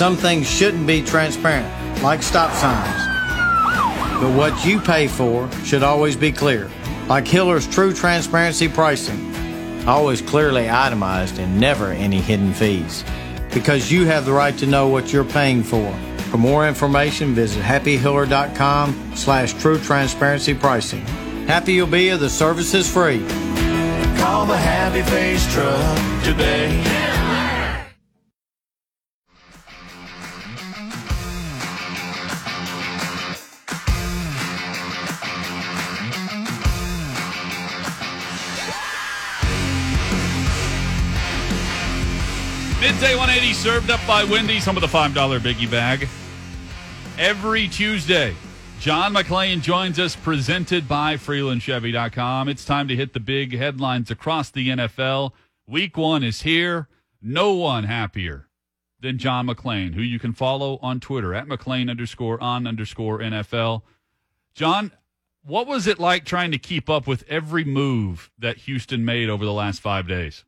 some things shouldn't be transparent, like stop signs. But what you pay for should always be clear, like Hiller's True Transparency Pricing. Always clearly itemized and never any hidden fees. Because you have the right to know what you're paying for. For more information, visit happyhiller.com/true transparency pricing. Happy you'll be, the service is free. Call the Happy Face Truck today. Midday 180 served up by Wendy's, home of the $5 Biggie Bag. Every Tuesday, John McClain joins us, presented by FreelandChevy.com. It's time to hit the big headlines across the NFL. Week 1 is here. No one happier than John McClain, who you can follow on Twitter at McClain_on_NFL. John, what was it like trying to keep up with every move that Houston made over the last 5 days?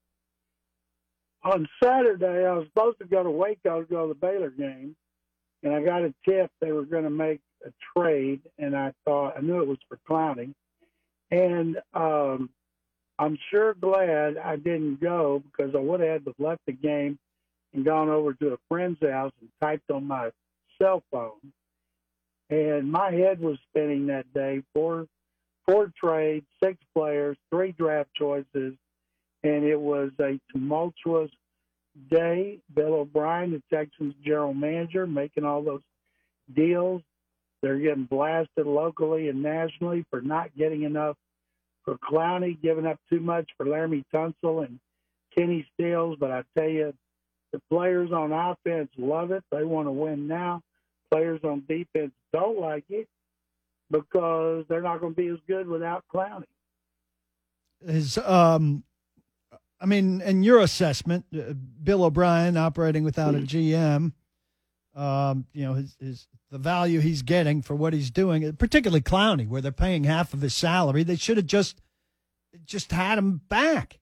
On Saturday, I was supposed to go to Waco to go to the Baylor game, and I got a tip they were going to make a trade, and I knew it was for Clowney. And I'm sure glad I didn't go, because I would have left the game and gone over to a friend's house and typed on my cell phone. And my head was spinning that day. Four trades, 6 players, 3 draft choices, and it was a tumultuous day. Bill O'Brien, the Texans general manager, making all those deals. They're getting blasted locally and nationally for not getting enough for Clowney, giving up too much for Laramie Tunsil and Kenny Stills. But I tell you, the players on offense love it. They want to win now. Players on defense don't like it because they're not going to be as good without Clowney. In your assessment, Bill O'Brien operating without a GM, the value he's getting for what he's doing, particularly Clowney, where they're paying half of his salary, they should have just had him back.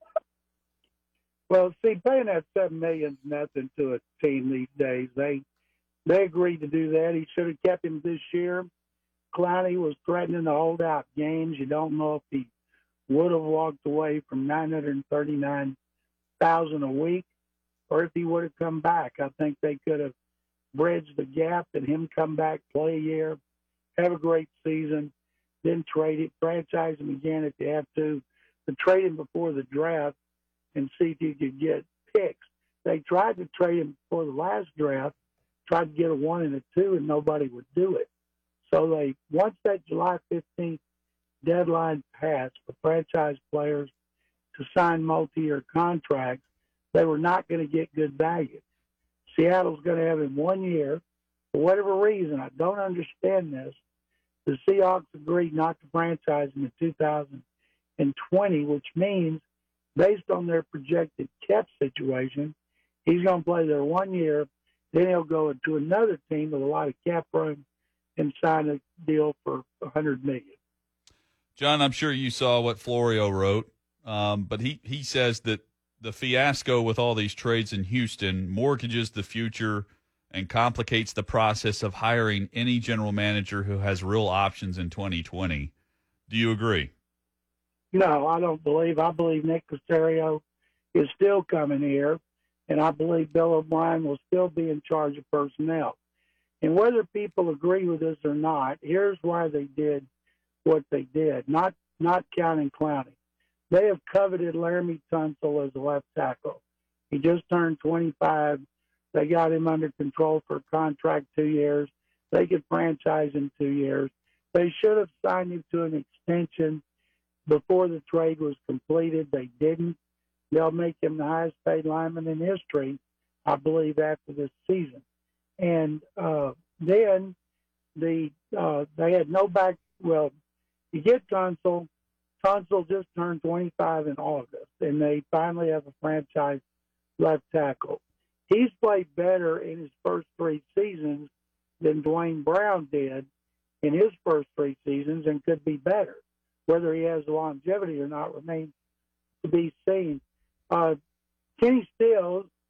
Well, see, paying that $7 million is nothing to a team these days. They agreed to do that. He should have kept him this year. Clowney was threatening to hold out games. You don't know if he would have walked away from $939,000 a week, or if he would have come back. I think they could have bridged the gap and him come back, play a year, have a great season, then trade it, franchise him again if you have to, but trade him before the draft and see if you could get picks. They tried to trade him before the last draft, tried to get a 1 and a 2, and nobody would do it. So once that July 15th deadline passed for franchise players to sign multi-year contracts, they were not going to get good value. Seattle's going to have him 1 year. For whatever reason, I don't understand this, the Seahawks agreed not to franchise him in 2020, which means, based on their projected cap situation, he's going to play there 1 year, then he'll go into another team with a lot of cap room and sign a deal for $100 million. John, I'm sure you saw what Florio wrote, but he says that the fiasco with all these trades in Houston mortgages the future and complicates the process of hiring any general manager who has real options in 2020. Do you agree? No, I don't believe. I believe Nick Caserio is still coming here, and I believe Bill O'Brien will still be in charge of personnel. And whether people agree with this or not, here's why they did what they did, not counting Clowney. They have coveted Laramie Tunsil as a left tackle. He just turned 25. They got him under control for a contract 2 years. They could franchise him 2 years. They should have signed him to an extension before the trade was completed. They didn't. They'll make him the highest paid lineman in history, I believe, after this season. And then they had no back. Well, you get Tunsil. Tunsil just turned 25 in August, and they finally have a franchise left tackle. He's played better in his first 3 seasons than Dwayne Brown did in his first 3 seasons, and could be better. Whether he has longevity or not remains to be seen. Kenny Stills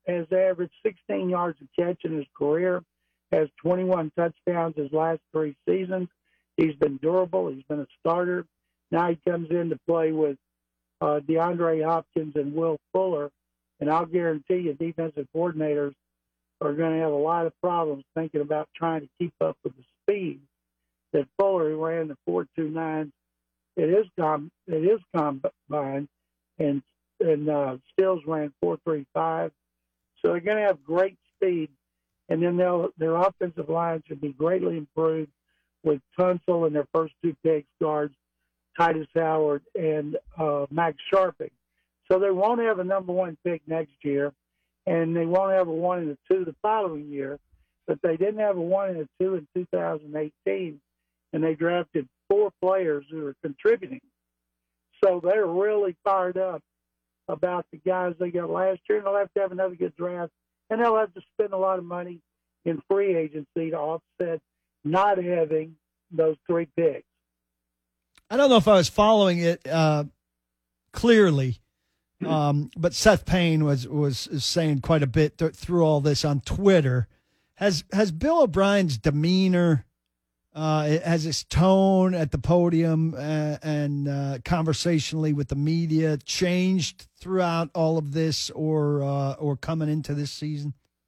has averaged 16 yards a catch in his career, has 21 touchdowns his last 3 seasons. He's been durable. He's been a starter. Now he comes in to play with DeAndre Hopkins and Will Fuller, and I'll guarantee you defensive coordinators are going to have a lot of problems thinking about trying to keep up with the speed that Fuller, who ran the 4.29, it is combined, and Stills ran 4.35. So they're going to have great speed, and then their offensive line should be greatly improved with Tunsil and their first 2 picks guards, Titus Howard and Max Sharping. So they won't have a number 1 pick next year, and they won't have a 1 and a 2 the following year, but they didn't have a 1 and a 2 in 2018, and they drafted 4 players who are contributing. So they're really fired up about the guys they got last year, and they'll have to have another good draft, and they'll have to spend a lot of money in free agency to offset not having those 3 picks. I don't know if I was following it clearly, but Seth Payne was saying quite a bit through all this on Twitter. Has Bill O'Brien's demeanor, has his tone at the podium and conversationally with the media changed throughout all of this, or coming into this season?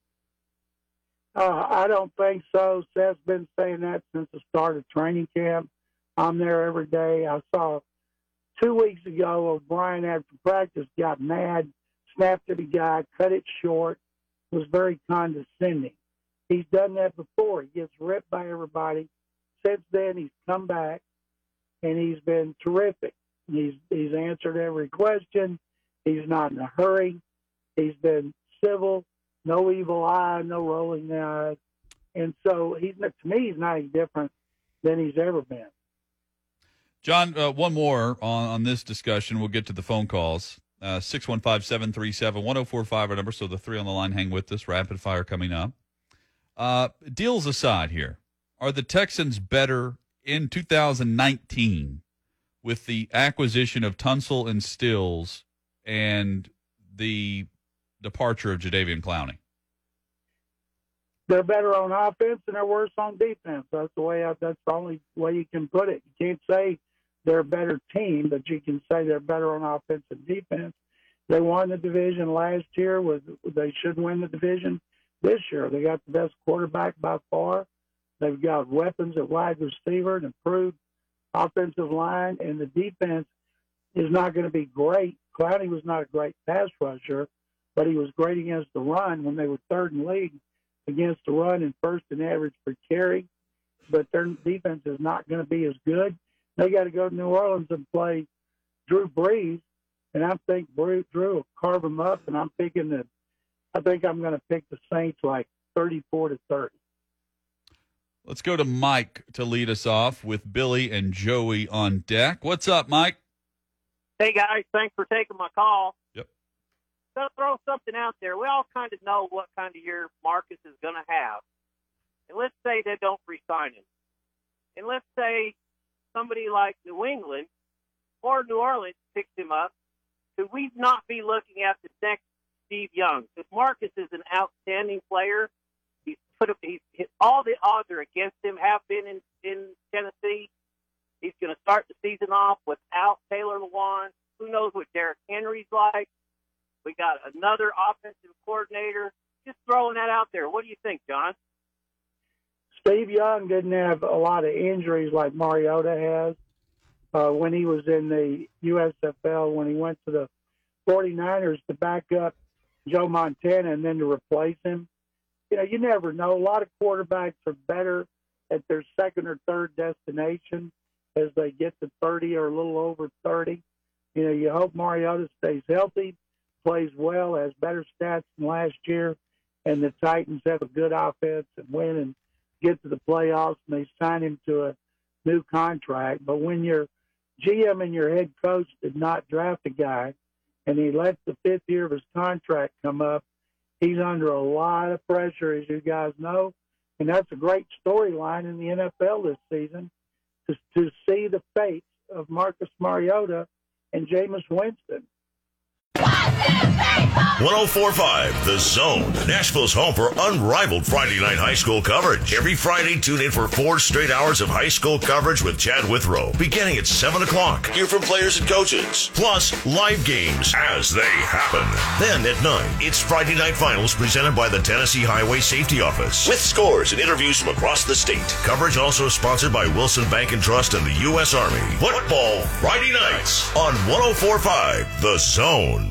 I don't think so. Seth's been saying that since the start of training camp. I'm there every day. I saw 2 weeks ago O'Brien after practice got mad, snapped at a guy, cut it short, was very condescending. He's done that before. He gets ripped by everybody. Since then, he's come back, and he's been terrific. He's answered every question. He's not in a hurry. He's been civil, no evil eye, no rolling the eyes. And so, to me, he's not any different than he's ever been. John, one more on this discussion. We'll get to the phone calls. 615-737-1045, our number. So the 3 on the line, hang with us. Rapid fire coming up. Deals aside here, are the Texans better in 2019 with the acquisition of Tunsil and Stills and the departure of Jadeveon Clowney? They're better on offense and they're worse on defense. That's the only way you can put it. You can't say they're a better team, but you can say they're better on offense and defense. They won the division last year. They should win the division this year. They got the best quarterback by far. They've got weapons at wide receiver, an improved offensive line, and the defense is not going to be great. Clowney was not a great pass rusher, but he was great against the run when they were 3rd in league against the run and 1st in average per carry. But their defense is not going to be as good. They got to go to New Orleans and play Drew Brees, and I think Drew will carve them up. And I think I'm going to pick the Saints like 34-30. Let's go to Mike to lead us off with Billy and Joey on deck. What's up, Mike? Hey, guys. Thanks for taking my call. Yep. So throw something out there. We all kind of know what kind of year Marcus is going to have. And let's say they don't re-sign him. And let's say somebody like New England or New Orleans picks him up. Could we not be looking at the next Steve Young? Because Marcus is an outstanding player. He's all the odds are against him, have been in Tennessee. He's going to start the season off without Taylor Lewan. Who knows what Derrick Henry's like? We got another offensive coordinator. Just throwing that out there. What do you think, John? Steve Young didn't have a lot of injuries like Mariota has. When he was in the USFL, when he went to the 49ers to back up Joe Montana and then to replace him. You never know. A lot of quarterbacks are better at their 2nd or 3rd destination as they get to 30 or a little over 30. You hope Mariota stays healthy, plays well, has better stats than last year, and the Titans have a good offense and win and get to the playoffs, and they sign him to a new contract. But when your GM and your head coach did not draft a guy, and he lets the 5th year of his contract come up, he's under a lot of pressure, as you guys know. And that's a great storyline in the NFL this season, to see the fates of Marcus Mariota and Jameis Winston. 1, 2, 3, 4. 104.5 The Zone, Nashville's home for unrivaled Friday night high school coverage. Every Friday, tune in for 4 straight hours of high school coverage with Chad Withrow, beginning at 7 o'clock. Hear from players and coaches, plus live games as they happen. Then at 9, it's Friday Night Finals presented by the Tennessee Highway Safety Office, with scores and interviews from across the state. Coverage also sponsored by Wilson Bank and Trust and the U.S. Army. Football Friday nights on 104.5 The Zone.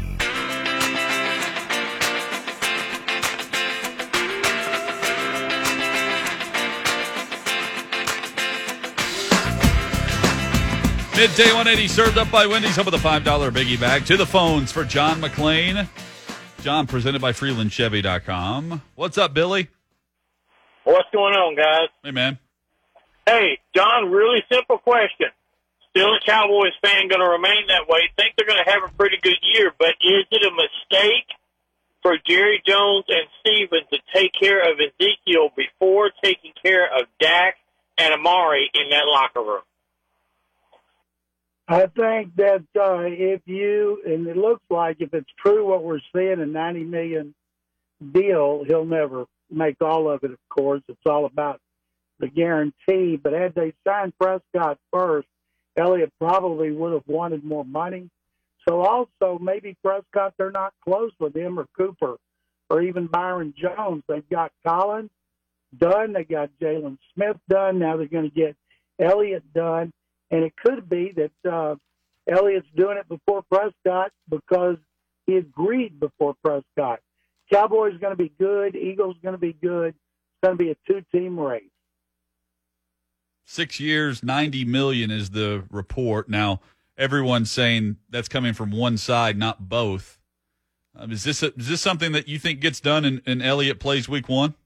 Midday 180 served up by Wendy's, home of the $5 biggie bag. To the phones for John McClain. John, presented by FreelandChevy.com. What's up, Billy? What's going on, guys? Hey, man. Hey, John, really simple question. Still a Cowboys fan, going to remain that way. Think they're going to have a pretty good year, but is it a mistake for Jerry Jones and Steven to take care of Ezekiel before taking care of Dak and Amari in that locker room? I think that and it looks like if it's true what we're seeing, a $90 million deal, he'll never make all of it, of course. It's all about the guarantee. But had they signed Prescott first, Elliott probably would have wanted more money. So also maybe Prescott, they're not close with him or Cooper or even Byron Jones. They've got Collins done. They got Jalen Smith done. Now they're going to get Elliott done. And it could be that Elliott's doing it before Prescott because he agreed before Prescott. Cowboys going to be good. Eagles going to be good. It's going to be a 2-team race. 6 years, $90 million is the report. Now, everyone's saying that's coming from one side, not both. Is this something that you think gets done and Elliott plays week 1?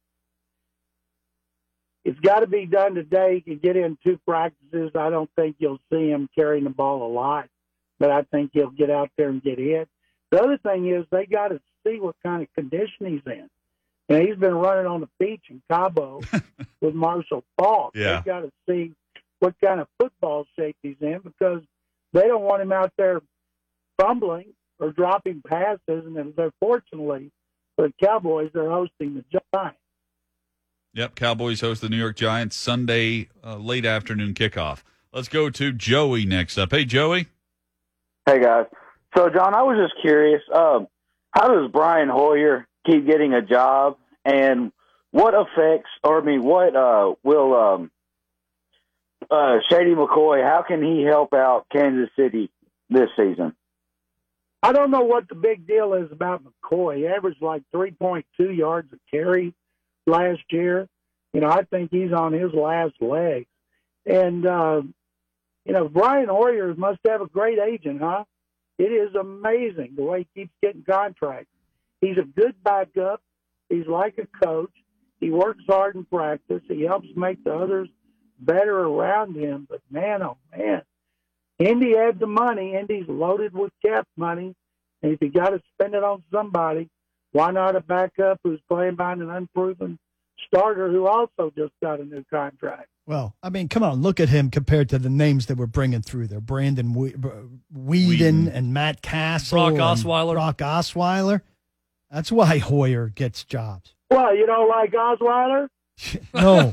It's got to be done today. He can get in 2 practices. I don't think you'll see him carrying the ball a lot, but I think he'll get out there and get hit. The other thing is they got to see what kind of condition he's in. And he's been running on the beach in Cabo with Marshall Faulk. Yeah. They've got to see what kind of football shape he's in because they don't want him out there fumbling or dropping passes. And then fortunately for the Cowboys, they're hosting the Giants. Yep, Cowboys host the New York Giants Sunday late afternoon kickoff. Let's go to Joey next up. Hey, Joey. Hey, guys. So, John, I was just curious, how does Brian Hoyer keep getting a job, and what effects, or I mean, what will Shady McCoy, how can he help out Kansas City this season? I don't know what the big deal is about McCoy. He averaged like 3.2 yards a carry last year. I think he's on his last leg. And, Brian Hoyer must have a great agent, huh? It is amazing the way he keeps getting contracts. He's a good backup. He's like a coach. He works hard in practice. He helps make the others better around him. But, man, oh, man, Indy had the money. Indy's loaded with cap money. And if you got to spend it on somebody, why not a backup who's playing behind an unproven starter who also just got a new contract? Well, I mean, come on, look at him compared to the names that we're bringing through there. Brandon Weeden and Matt Castle. Brock Osweiler. That's why Hoyer gets jobs. Well, you don't like Osweiler? No.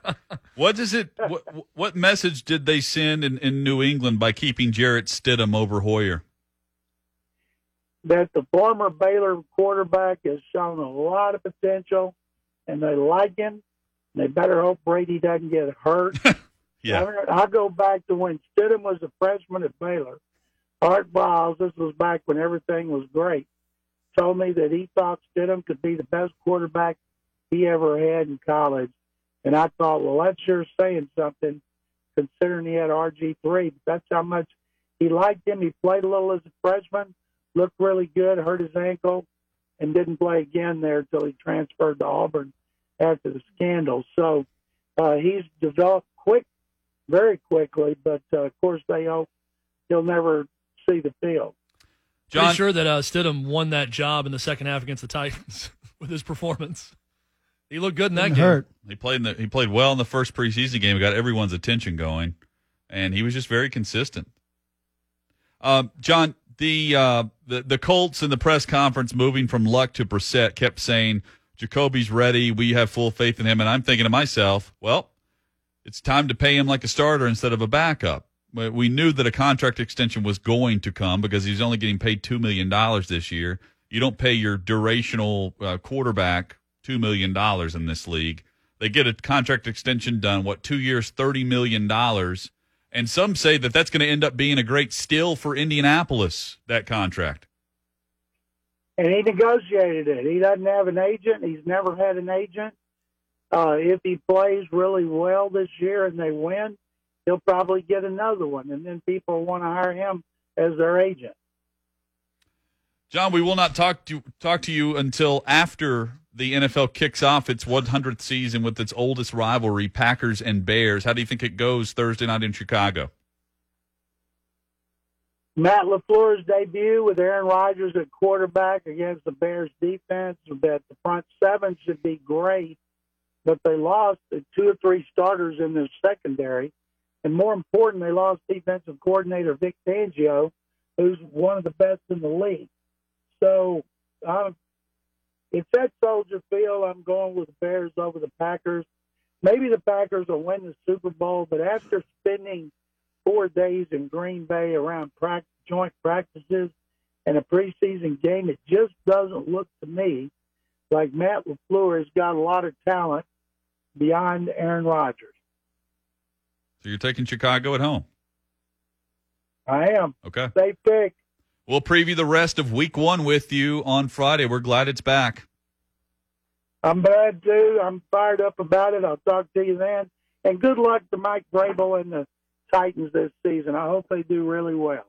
What message did they send in New England by keeping Jarrett Stidham over Hoyer? That the former Baylor quarterback has shown a lot of potential, and they like him. They better hope Brady doesn't get hurt. Yeah. I go back to when Stidham was a freshman at Baylor. Art Briles, this was back when everything was great, told me that he thought Stidham could be the best quarterback he ever had in college. And I thought, well, that's sure saying something, considering he had RG3. But that's how much he liked him. He played a little as a freshman, looked really good, hurt his ankle, and didn't play again there until he transferred to Auburn after the scandal. So he's developed very quickly, but of course they hope he'll never see the field. John, pretty sure that Stidham won that job in the second half against the Titans with his performance. He looked good in that game. He played well in the first preseason game. He got everyone's attention going, and he was just very consistent. John, The Colts in the press conference moving from Luck to Brissett kept saying, Jacoby's ready. We have full faith in him. And I'm thinking to myself, well, it's time to pay him like a starter instead of a backup. We knew that a contract extension was going to come because he's only getting paid $2 million this year. You don't pay your durational quarterback $2 million in this league. They get a contract extension done, 2 years, $30 million. And some say that that's going to end up being a great steal for Indianapolis, that contract. And he negotiated it. He doesn't have an agent. He's never had an agent. If he plays really well this year and they win, he'll probably get another one. And then people want to hire him as their agent. John, we will not talk to you until after the NFL kicks off its 100th season with its oldest rivalry, Packers and Bears. How do you think it goes Thursday night in Chicago? Matt LaFleur's debut with Aaron Rodgers at quarterback against the Bears defense, that the front seven should be great, but they lost 2 or 3 starters in their secondary. And more important, they lost defensive coordinator Vic Fangio, who's one of the best in the league. So it's at Soldier Field. I'm going with the Bears over the Packers. Maybe the Packers will win the Super Bowl, but after spending 4 days in Green Bay around joint practices and a preseason game, it just doesn't look to me like Matt LaFleur has got a lot of talent beyond Aaron Rodgers. So you're taking Chicago at home? I am. Okay. Safe pick. We'll preview the rest of Week 1 with you on Friday. We're glad it's back. I'm glad too. I'm fired up about it. I'll talk to you then. And good luck to Mike Vrabel and the Titans this season. I hope they do really well.